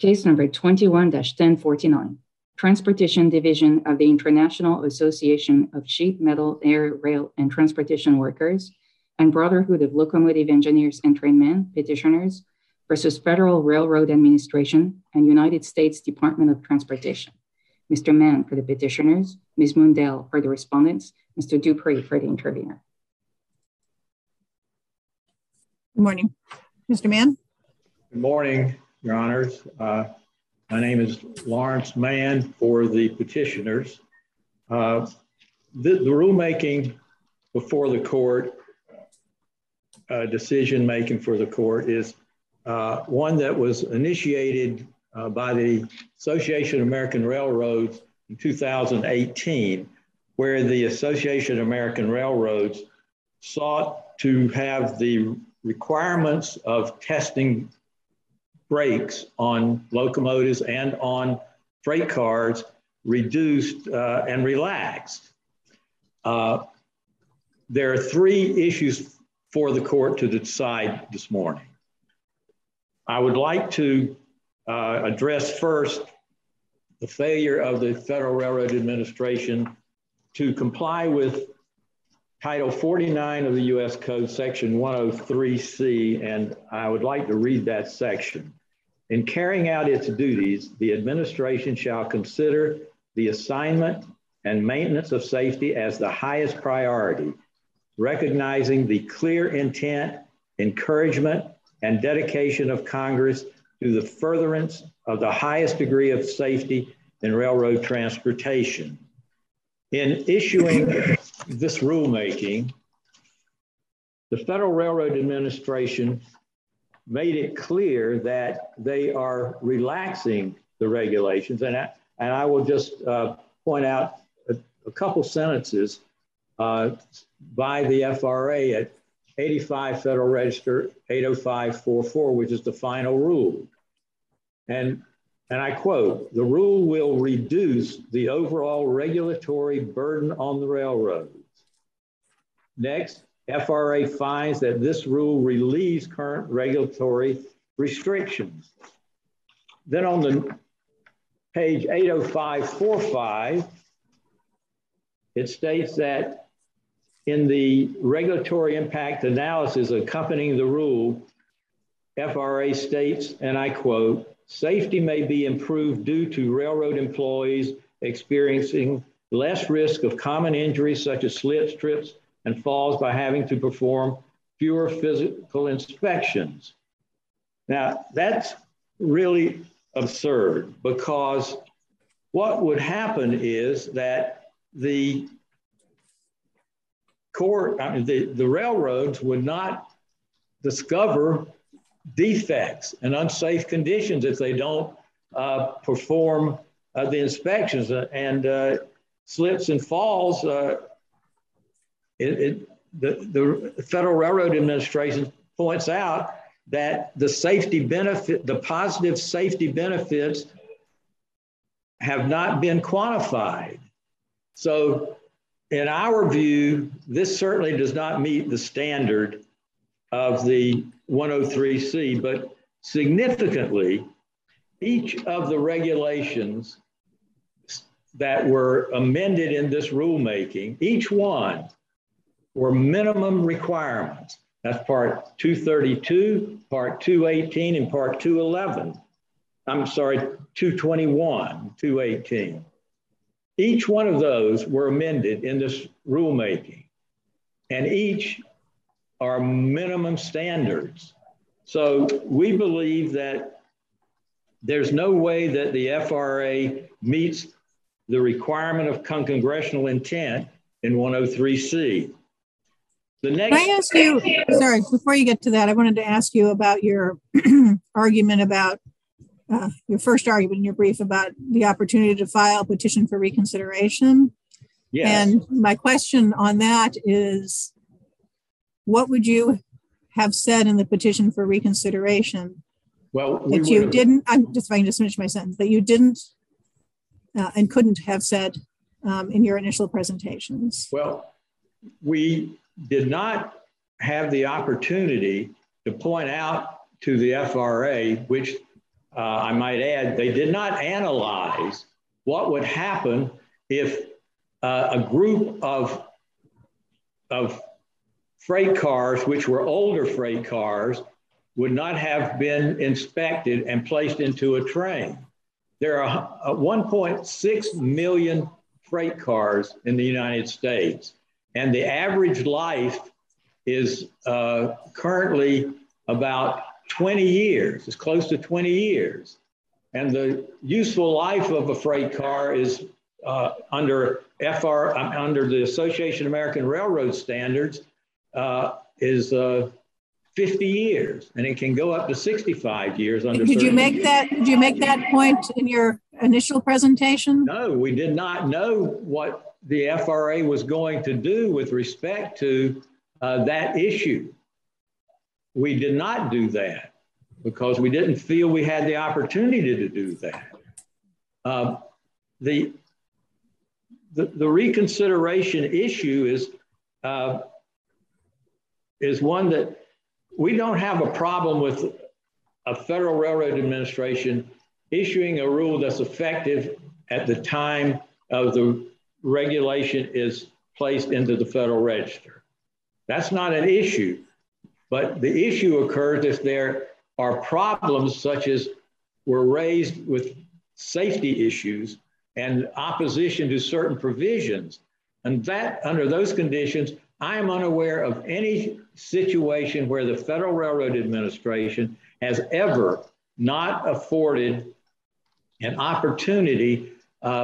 Case number 21-1049, Transportation Division of the International Association of Sheet Metal, Air, Rail, and Transportation Workers and Brotherhood of Locomotive Engineers and Trainmen, petitioners, versus Federal Railroad Administration and United States Department of Transportation. Mr. Mann for the petitioners, Ms. Mundell for the respondents, Mr. Dupree for the intervener. Good morning. Mr. Mann? Good morning, Your Honors. My name is Lawrence Mann for the petitioners. The rulemaking before the court, decision making for the court is one that was initiated by the Association of American Railroads in 2018, where the Association of American Railroads sought to have the requirements of testing brakes on locomotives and on freight cars reduced and relaxed. There are three issues for the court to decide this morning. I would like to address first the failure of the Federal Railroad Administration to comply with Title 49 of the U.S. Code, Section 103C, and I would like to read that section. In carrying out its duties, the administration shall consider the assignment and maintenance of safety as the highest priority, recognizing the clear intent, encouragement, and dedication of Congress to the furtherance of the highest degree of safety in railroad transportation. In issuing this rulemaking, the Federal Railroad Administration made it clear that they are relaxing the regulations. And I will just point out a couple sentences by the FRA at 85 Federal Register 80544, which is the final rule. And I quote, "The rule will reduce the overall regulatory burden on the railroads." Next, FRA finds that this rule relieves current regulatory restrictions. Then on the page 80545, it states that in the regulatory impact analysis accompanying the rule, FRA states, and I quote, "Safety may be improved due to railroad employees experiencing less risk of common injuries such as slips, trips, and falls by having to perform fewer physical inspections." Now, that's really absurd, because what would happen is that the railroads would not discover defects and unsafe conditions if they don't perform the inspections, and slips and falls. The Federal Railroad Administration points out that the positive safety benefits have not been quantified. So in our view, this certainly does not meet the standard of the 103C, but significantly, each of the regulations that were amended in this rulemaking, each one were minimum requirements. That's part 232, part 218, and part 211. I'm sorry, 221, 218. Each one of those were amended in this rulemaking, and each are minimum standards. So we believe that there's no way that the FRA meets the requirement of congressional intent in 103C. Can I ask you, sorry, before you get to that, I wanted to ask you about your argument about, your first argument in your brief about the opportunity to file a petition for reconsideration. Yes. And my question on that is, what would you have said in the petition for reconsideration? Well, that you didn't, if I can just finish my sentence, that you didn't and couldn't have said in your initial presentations? Well, we did not have the opportunity to point out to the FRA, which I might add, they did not analyze what would happen if a group of freight cars, which were older freight cars, would not have been inspected and placed into a train. There are 1.6 million freight cars in the United States, and the average life is currently about 20 years. It's close to 20 years. And the useful life of a freight car is under the Association of American Railroad Standards is 50 years, and it can go up to 65 years under. Did you make that point in your initial presentation? No, we did not know what the FRA was going to do with respect to that issue. We did not do that because we didn't feel we had the opportunity to do that. The reconsideration issue is one that we don't have a problem with a Federal Railroad Administration issuing a rule that's effective at the time of the regulation is placed into the Federal Register. That's not an issue, but the issue occurs if there are problems such as were raised with safety issues and opposition to certain provisions. And that, under those conditions, I am unaware of any situation where the Federal Railroad Administration has ever not afforded an opportunity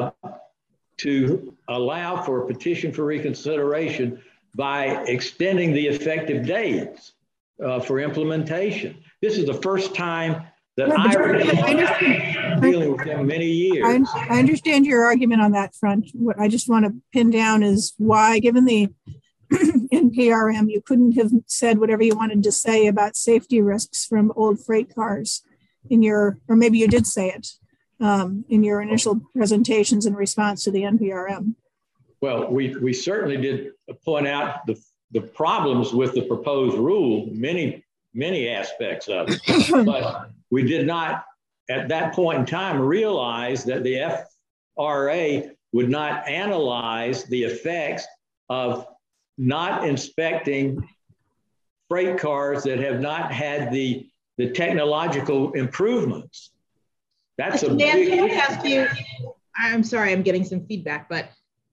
to allow for a petition for reconsideration by extending the effective dates for implementation. This is the first time that I'm dealing with them many years. I understand your argument on that front. What I just want to pin down is why, given the NPRM, you couldn't have said whatever you wanted to say about safety risks from old freight cars or maybe you did say it in your initial presentations in response to the NPRM. Well, we certainly did point out the problems with the proposed rule, many aspects of it, but we did not at that point in time realize that the FRA would not analyze the effects of not inspecting freight cars that have not had the technological improvements. That's a big issue. Can I ask you, I'm sorry, I'm getting some feedback, but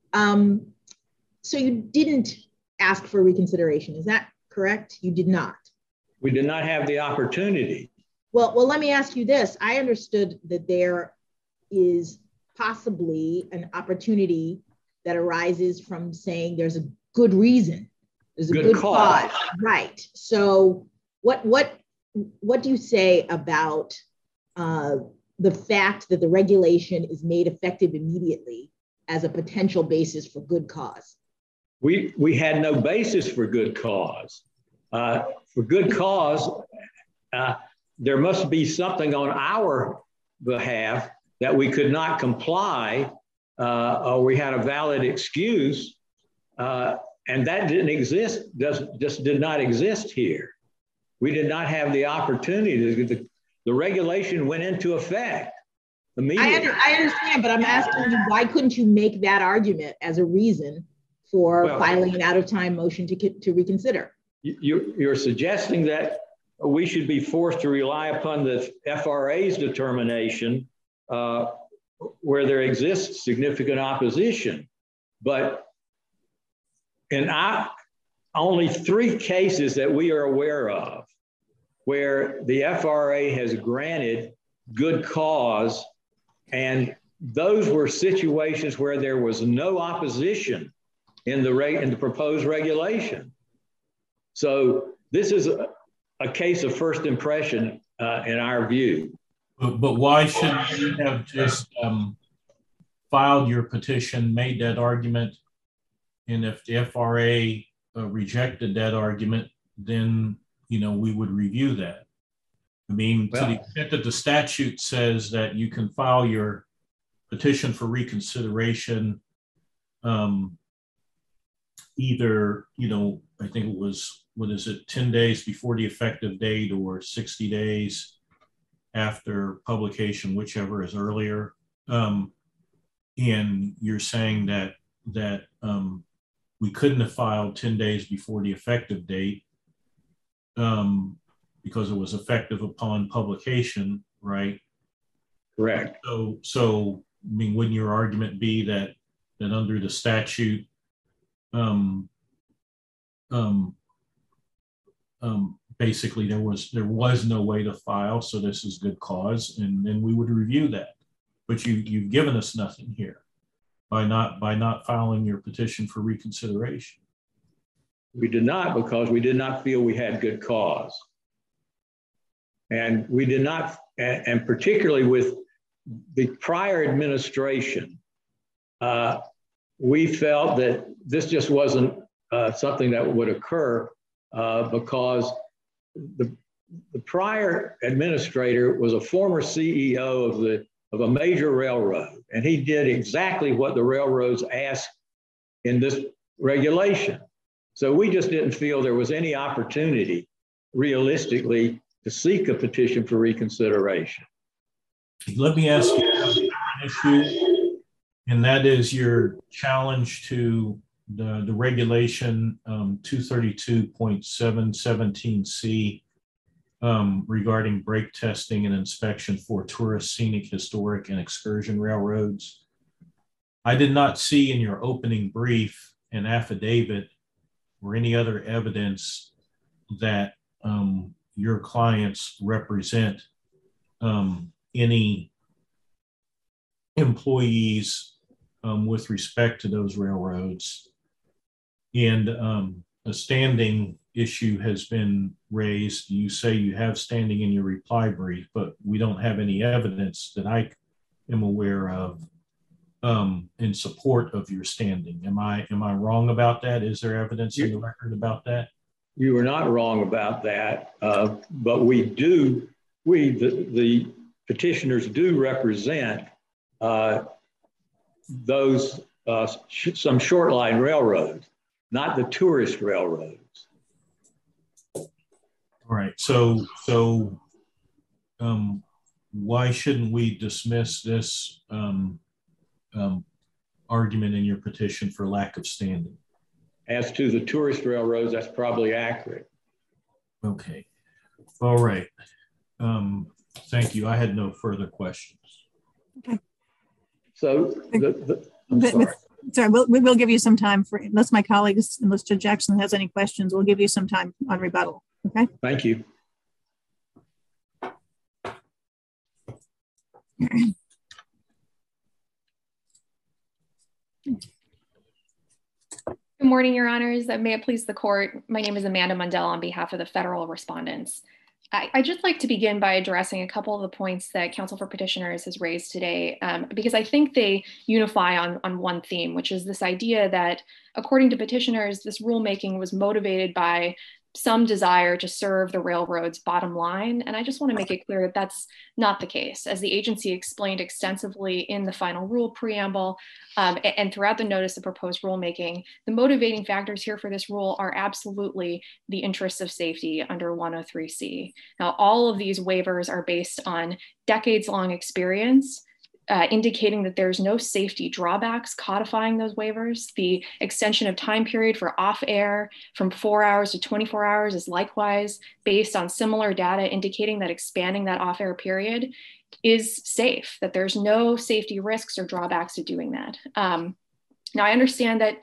so you didn't ask for reconsideration, is that correct? You did not. We did not have the opportunity. Well, let me ask you this. I understood that there is possibly an opportunity that arises from saying there's a good reason, there's a good cause. Right. So what do you say about the fact that the regulation is made effective immediately as a potential basis for good cause? We had no basis for good cause. For good cause, there must be something on our behalf that we could not comply or we had a valid excuse. And that didn't exist, just did not exist here. We did not have the opportunity. The regulation went into effect immediately. I understand, but I'm asking you, why couldn't you make that argument as a reason for filing an out-of-time motion to reconsider? You're suggesting that we should be forced to rely upon the FRA's determination where there exists significant opposition. But in only 3 cases that we are aware of where the FRA has granted good cause, and those were situations where there was no opposition in the proposed regulation. So this is a case of first impression in our view. But why shouldn't you have just filed your petition, made that argument, and if the FRA rejected that argument, then we would review that? I mean, to the extent that the statute says that you can file your petition for reconsideration either, I think it was, 10 days before the effective date or 60 days after publication, whichever is earlier. And you're saying that we couldn't have filed 10 days before the effective date because it was effective upon publication, right? Correct. So I mean, wouldn't your argument be that under the statute, basically there was no way to file, so this is good cause, and then we would review that. But you've given us nothing here by not filing your petition for reconsideration. We did not, because we did not feel we had good cause. And we did not, and particularly with the prior administration, we felt that this just wasn't something that would occur because the prior administrator was a former CEO of a major railroad, and he did exactly what the railroads asked in this regulation. So we just didn't feel there was any opportunity realistically to seek a petition for reconsideration. Let me ask you an issue, and that is your challenge to the regulation 232.717C regarding brake testing and inspection for tourist, scenic, historic, and excursion railroads. I did not see in your opening brief an affidavit or any other evidence that your clients represent any employees with respect to those railroads. And a standing issue has been raised. You say you have standing in your reply brief, but we don't have any evidence that I am aware of in support of your standing. Am I wrong about that? Is there evidence in the record about that? You are not wrong about that, but the petitioners do represent those some short line railroads, not the tourist railroads. All right. So why shouldn't we dismiss this argument in your petition for lack of standing? As to the tourist railroads, that's probably accurate. Okay. All right. Thank you. I had no further questions. Okay. So sorry, we will give you some time for, unless my colleagues, unless Judge Jackson has any questions, we'll give you some time on rebuttal. Okay. Thank you. Good morning, Your Honors. May it please the court. My name is Amanda Mundell on behalf of the federal respondents. I'd just like to begin by addressing a couple of the points that Counsel for Petitioners has raised today, because I think they unify on one theme, which is this idea that, according to petitioners, this rulemaking was motivated by some desire to serve the railroad's bottom line. And I just want to make it clear that that's not the case. As the agency explained extensively in the final rule preamble and throughout the notice of proposed rulemaking, the motivating factors here for this rule are absolutely the interests of safety under 103C. Now, all of these waivers are based on decades-long experience, indicating that there's no safety drawbacks codifying those waivers. The extension of time period for off-air from 4 hours to 24 hours is likewise based on similar data indicating that expanding that off-air period is safe, that there's no safety risks or drawbacks to doing that. Now, I understand that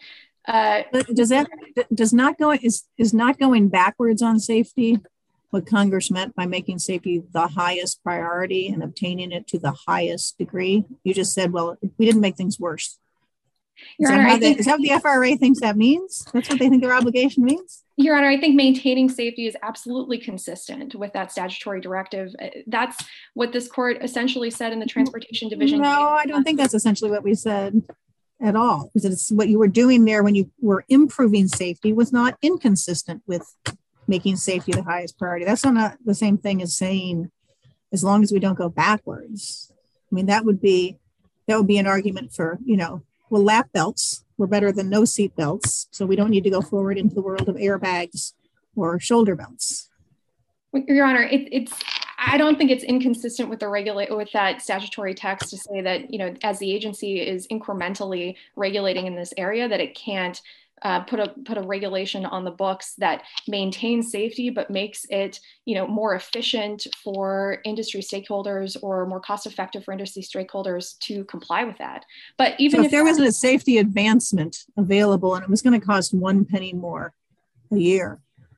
is not going backwards on safety what Congress meant by making safety the highest priority and obtaining it to the highest degree? You just said, well, we didn't make things worse. Is that what the FRA thinks that means? That's what they think their obligation means? Your Honor, I think maintaining safety is absolutely consistent with that statutory directive. That's what this court essentially said in the Transportation Division. No, I don't think that's essentially what we said at all. Because it's what you were doing there when you were improving safety was not inconsistent with making safety the highest priority. That's not the same thing as saying, as long as we don't go backwards. I mean, that would be an argument for, well, lap belts were better than no seat belts, so we don't need to go forward into the world of airbags or shoulder belts. Your Honor, I don't think it's inconsistent with with that statutory text to say that, as the agency is incrementally regulating in this area, that it can't put a regulation on the books that maintains safety but makes it more efficient for industry stakeholders or more cost effective for industry stakeholders to comply with that. But even if there wasn't a safety advancement available and it was going to cost 1 penny more a year,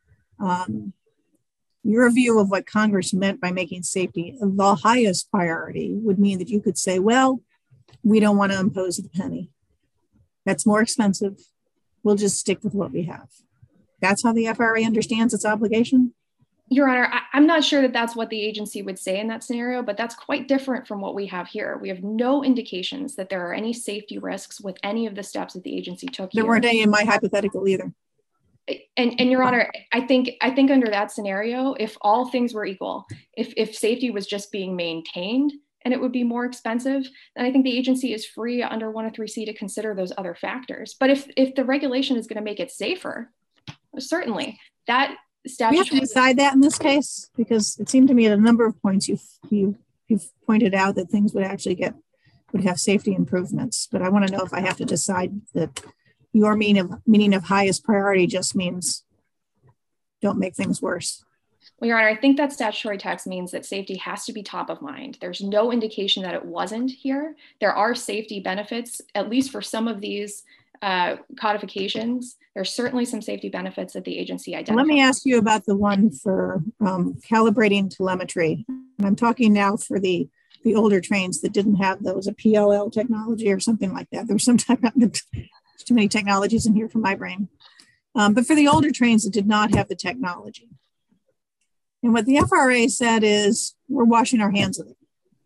your view of what Congress meant by making safety the highest priority would mean that you could say, well, we don't want to impose the penny. That's more expensive. We'll just stick with what we have. That's how the FRA understands its obligation? Your Honor, I'm not sure that that's what the agency would say in that scenario, but that's quite different from what we have here. We have no indications that there are any safety risks with any of the steps that the agency took here. There weren't any in my hypothetical either. And Your Honor, I think under that scenario, if all things were equal, if safety was just being maintained, and it would be more expensive, then I think the agency is free under 103C to consider those other factors. But if the regulation is going to make it safer, certainly that statute. We have to decide that in this case, because it seemed to me at a number of points you've pointed out that things would have safety improvements. But I want to know if I have to decide that your meaning of highest priority just means don't make things worse. Well, Your Honor, I think that statutory text means that safety has to be top of mind. There's no indication that it wasn't here. There are safety benefits, at least for some of these codifications. There's certainly some safety benefits that the agency identified. Let me ask you about the one for calibrating telemetry. And I'm talking now for the older trains that didn't have those, a PLL technology or something like that. There was some too many technologies in here for my brain. But for the older trains that did not have the technology. And what the FRA said is, we're washing our hands of it.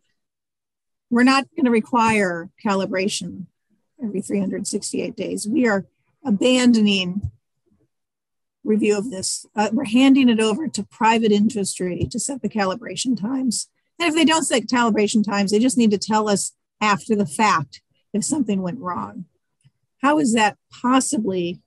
We're not going to require calibration every 368 days. We are abandoning review of this. We're handing it over to private industry to set the calibration times. And if they don't set calibration times, they just need to tell us after the fact if something went wrong. How is that possibly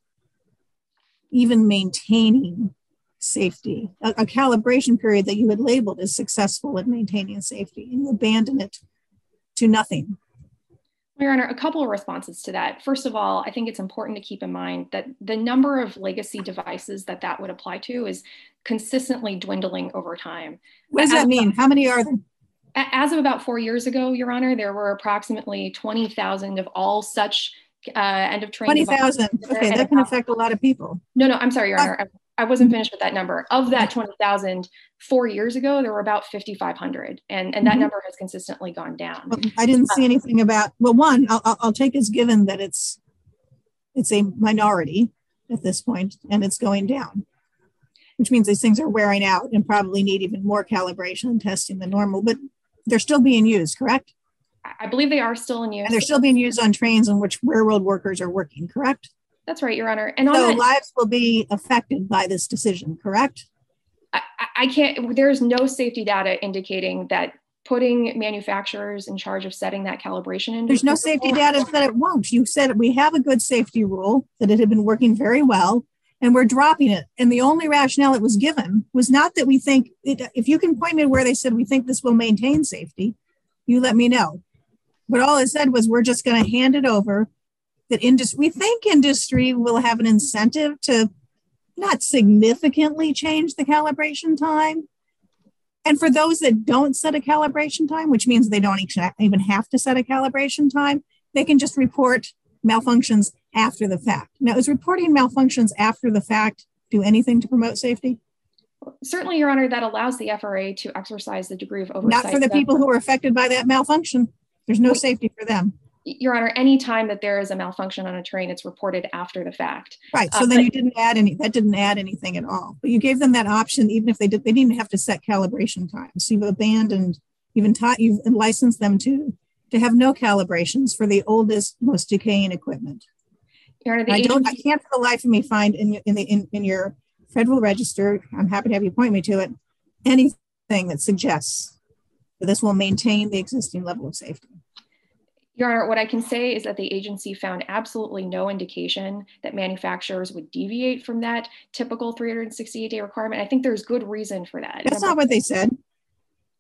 even maintaining safety? A calibration period that you had labeled as successful at maintaining safety, and you abandon it to nothing. Your Honor, a couple of responses to that. First of all, I think it's important to keep in mind that the number of legacy devices that would apply to is consistently dwindling over time. What does that mean? How many are there? As of about 4 years ago, Your Honor, there were approximately 20,000 of all such end of train 20,000. Okay, that can affect a lot of people. No, I'm sorry, Your Honor. I wasn't finished with that number. Of that 20,000, 4 years ago, there were about 5,500, and that number has consistently gone down. Well, I didn't see anything about, well, one, I'll take as given that it's a minority at this point, and it's going down, which means these things are wearing out and probably need even more calibration and testing than normal, but they're still being used, correct? I believe they are still in use. And they're still being used on trains in which railroad workers are working, correct? That's right, Your Honor. And so lives will be affected by this decision, correct? I can't, there's no safety data indicating that putting manufacturers in charge of setting that calibration in. There's no safety data that it won't. You said we have a good safety rule, that it had been working very well, and we're dropping it. And the only rationale it was given was not that we think, if you can point me to where they said we think this will maintain safety, you let me know. But all it said was we're just going to hand it over. That we think industry will have an incentive to not significantly change the calibration time. And for those that don't set a calibration time, which means they don't even have to set a calibration time, they can just report malfunctions after the fact. Now, is reporting malfunctions after the fact do anything to promote safety? Certainly, Your Honor, that allows the FRA to exercise the degree of oversight. Not for the people who are affected by that malfunction. There's no safety for them. Your Honor, any time that there is a malfunction on a train, it's reported after the fact. Right. So then you didn't add that didn't add anything at all. But you gave them that option, even if they didn't even have to set calibration times. So you've abandoned, you've licensed them to have no calibrations for the oldest, most decaying equipment. Your Honor, I can't for the life of me find in your Federal Register, I'm happy to have you point me to it, anything that suggests that this will maintain the existing level of safety. Your Honor, what I can say is that the agency found absolutely no indication that manufacturers would deviate from that typical 368-day requirement. I think there's good reason for that. That's not what they said.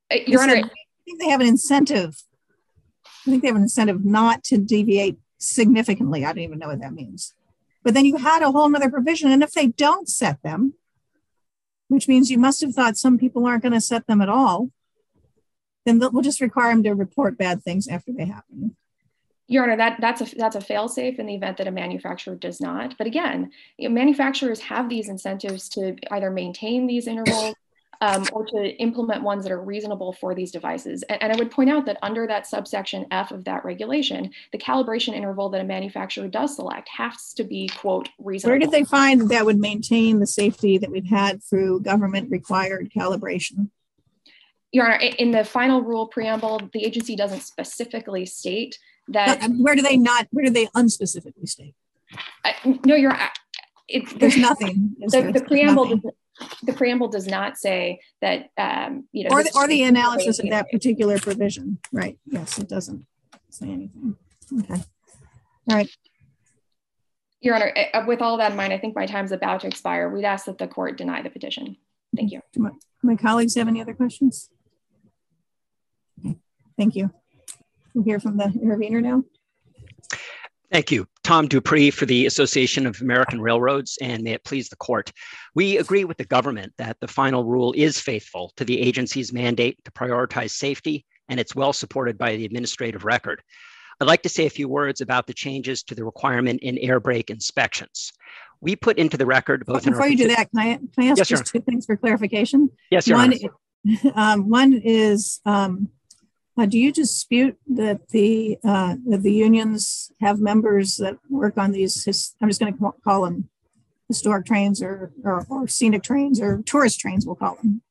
Your Honor, I think they have an incentive. I think they have an incentive not to deviate significantly. I don't even know what that means. But then you had a whole nother provision. And if they don't set them, which means you must have thought some people aren't going to set them at all, then we'll just require them to report bad things after they happen. Your Honor, that's a fail-safe in the event that a manufacturer does not. But again, manufacturers have these incentives to either maintain these intervals or to implement ones that are reasonable for these devices. And I would point out that under that subsection F of that regulation, the calibration interval that a manufacturer does select has to be, quote, reasonable. Where did they find that would maintain the safety that we've had through government-required calibration? Your Honor, in the final rule preamble, the agency doesn't specifically state that. Where do they unspecifically state? No, Your Honor. There's nothing. The preamble does not say that, or the analysis of that particular provision. Right. Yes, it doesn't say anything. Okay. All right. Your Honor, with all that in mind, I think my time is about to expire. We'd ask that the court deny the petition. Thank you. Do my colleagues have any other questions? Okay. Thank you. We'll hear from the intervener now. Thank you. Tom Dupree for the Association of American Railroads, and may it please the court. We agree with the government that the final rule is faithful to the agency's mandate to prioritize safety, and it's well supported by the administrative record. I'd like to say a few words about the changes to the requirement in air brake inspections. We put into the record both. Before you do that, can I ask just two things for clarification? Yes, Your Honor. One is, do you dispute that the unions have members that work on these? I'm just going to call them historic trains or scenic trains or tourist trains. We'll call them.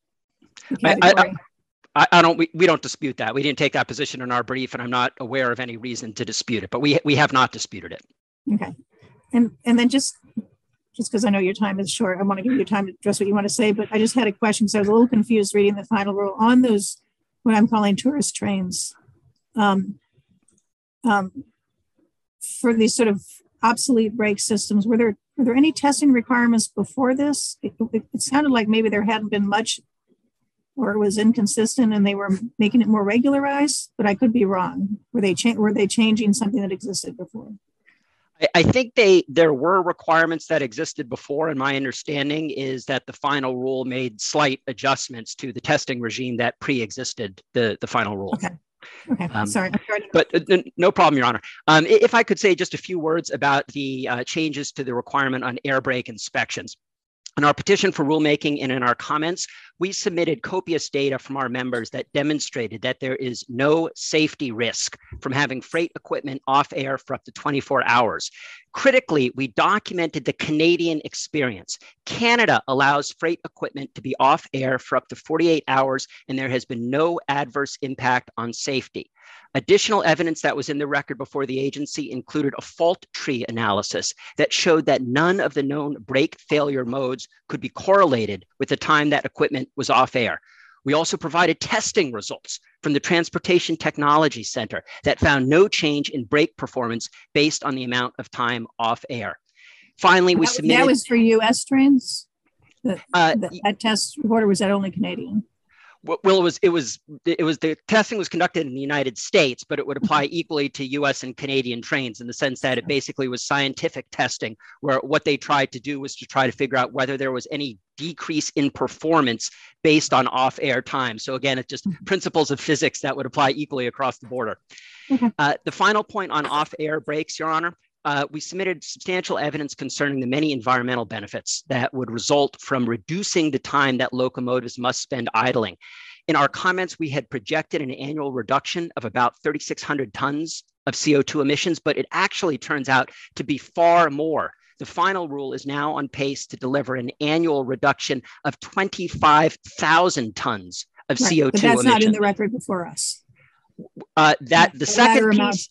We don't dispute that. We didn't take that position in our brief, and I'm not aware of any reason to dispute it. But we have not disputed it. Okay, and then just because I know your time is short, I want to give you time to address what you want to say. But I just had a question, so I was a little confused reading the final rule on those, what I'm calling tourist trains, for these sort of obsolete brake systems. Were there any testing requirements before this? It sounded like maybe there hadn't been much, or it was inconsistent, and they were making it more regularized. But I could be wrong. Were they changing something that existed before? I think there were requirements that existed before, and my understanding is that the final rule made slight adjustments to the testing regime that pre-existed the final rule. Okay. Sorry. But no problem, Your Honor. If I could say just a few words about the changes to the requirement on air brake inspections. In our petition for rulemaking and in our comments, we submitted copious data from our members that demonstrated that there is no safety risk from having freight equipment off air for up to 24 hours. Critically, we documented the Canadian experience. Canada allows freight equipment to be off air for up to 48 hours, and there has been no adverse impact on safety. Additional evidence that was in the record before the agency included a fault tree analysis that showed that none of the known brake failure modes could be correlated with the time that equipment was off air. We also provided testing results from the Transportation Technology Center that found no change in brake performance based on the amount of time off air. Finally, we submitted— That was for U.S. trains? That test report, or was that only Canadian? Well, it was the testing was conducted in the United States, but it would apply equally to U.S. and Canadian trains in the sense that it basically was scientific testing, where what they tried to do was to try to figure out whether there was any decrease in performance based on off-air time. So again, it's just principles of physics that would apply equally across the border. The final point on off-air brakes, Your Honor. We submitted substantial evidence concerning the many environmental benefits that would result from reducing the time that locomotives must spend idling. In our comments, we had projected an annual reduction of about 3,600 tons of CO2 emissions, but it actually turns out to be far more. The final rule is now on pace to deliver an annual reduction of 25,000 tons of CO2 emissions. But that's not in the record before us. The second piece—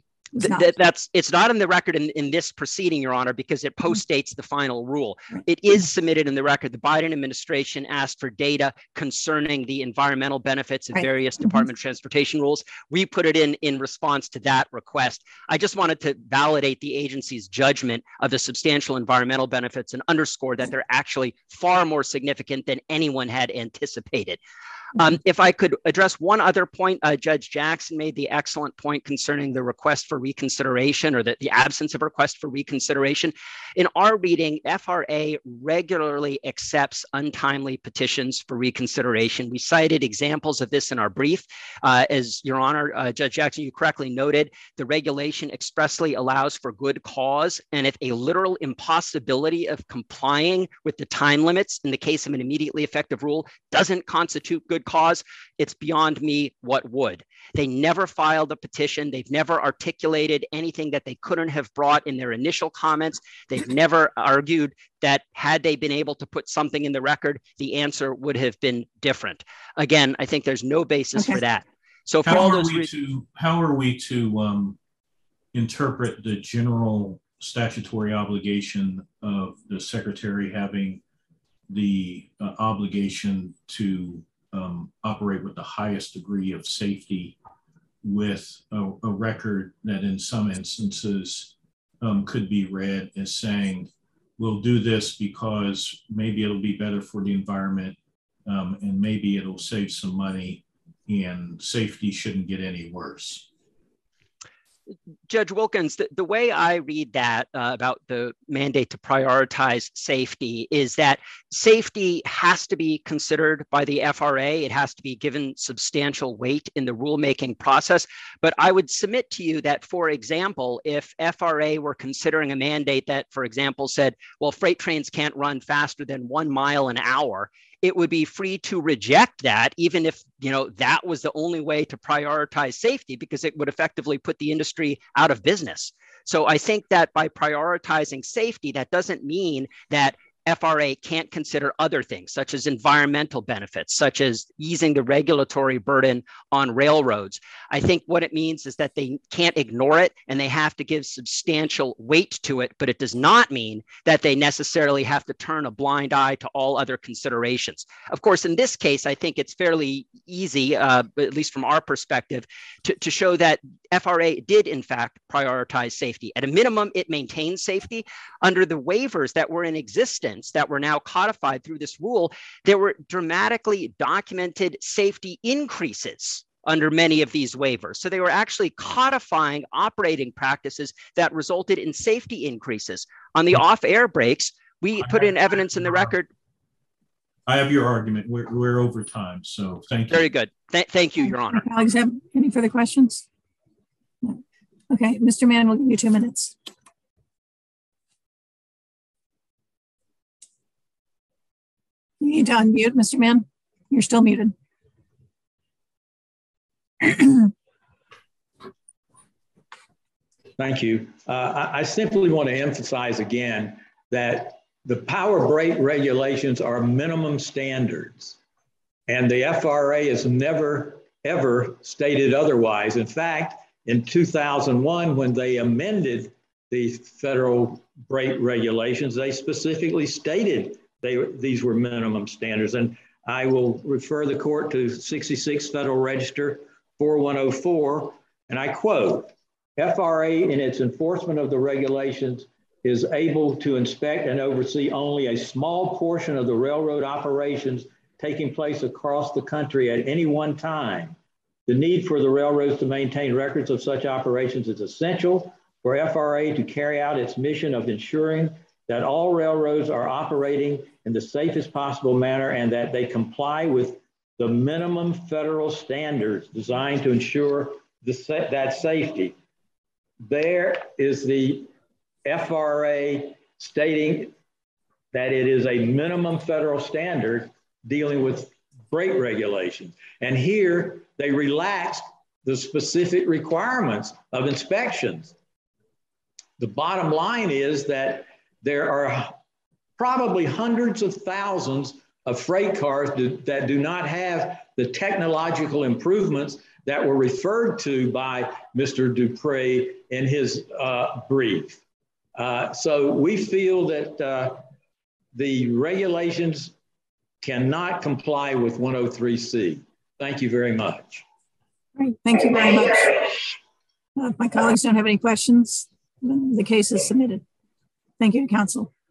it's not in the record in this proceeding, Your Honor, because it postdates the final rule. It is submitted in the record. The Biden administration asked for data concerning the environmental benefits of various Department of Transportation rules. We put it in response to that request. I just wanted to validate the agency's judgment of the substantial environmental benefits and underscore that they're actually far more significant than anyone had anticipated. If I could address one other point, Judge Jackson made the excellent point concerning the request for reconsideration, or the absence of request for reconsideration. In our reading, FRA regularly accepts untimely petitions for reconsideration. We cited examples of this in our brief. As Your Honor, Judge Jackson, you correctly noted, the regulation expressly allows for good cause, and if a literal impossibility of complying with the time limits in the case of an immediately effective rule doesn't constitute good cause, it's beyond me what would. They never filed a petition. They've never articulated anything that they couldn't have brought in their initial comments. They've never argued that had they been able to put something in the record, the answer would have been different. Again, I think there's no basis for that. So for how all are those how are we to interpret the general statutory obligation of the Secretary having the obligation to operate with the highest degree of safety, with a record that in some instances could be read as saying, we'll do this because maybe it'll be better for the environment, and maybe it'll save some money, and safety shouldn't get any worse? Judge Wilkins, the way I read that about the mandate to prioritize safety is that safety has to be considered by the FRA. It has to be given substantial weight in the rulemaking process. But I would submit to you that, for example, if FRA were considering a mandate that, for example, said, well, freight trains can't run faster than 1 mile an hour, it would be free to reject that, even if that was the only way to prioritize safety, because it would effectively put the industry out of business. So I think that by prioritizing safety, that doesn't mean that FRA can't consider other things, such as environmental benefits, such as easing the regulatory burden on railroads. I think what it means is that they can't ignore it, and they have to give substantial weight to it, but it does not mean that they necessarily have to turn a blind eye to all other considerations. Of course, in this case, I think it's fairly easy, at least from our perspective, to show that FRA did, in fact, prioritize safety. At a minimum, it maintains safety. Under the waivers that were in existence, that were now codified through this rule, there were dramatically documented safety increases under many of these waivers. So they were actually codifying operating practices that resulted in safety increases. On the off-air brakes, we put in evidence in the record. I have your argument. We're over time, so thank you. Very good. Thank you, Your Honor. Colleagues, have any further questions? No. Okay, Mr. Mann, we'll give you 2 minutes. You need to unmute, Mr. Mann. You're still muted. Thank you. I simply want to emphasize again that the power brake regulations are minimum standards, and the FRA has never, ever stated otherwise. In fact, in 2001, when they amended the federal brake regulations, they specifically stated these were minimum standards. And I will refer the court to 66 Federal Register 4104, and I quote, FRA in its enforcement of the regulations is able to inspect and oversee only a small portion of the railroad operations taking place across the country at any one time. The need for the railroads to maintain records of such operations is essential for FRA to carry out its mission of ensuring that all railroads are operating in the safest possible manner and that they comply with the minimum federal standards designed to ensure that safety. There is the FRA stating that it is a minimum federal standard dealing with brake regulations. And here they relaxed the specific requirements of inspections. The bottom line is that there are probably hundreds of thousands of freight cars that do not have the technological improvements that were referred to by Mr. Dupree in his brief. So we feel that the regulations cannot comply with 103C. Thank you very much. Great, thank you very much. If my colleagues don't have any questions, the case is submitted. Thank you to counsel.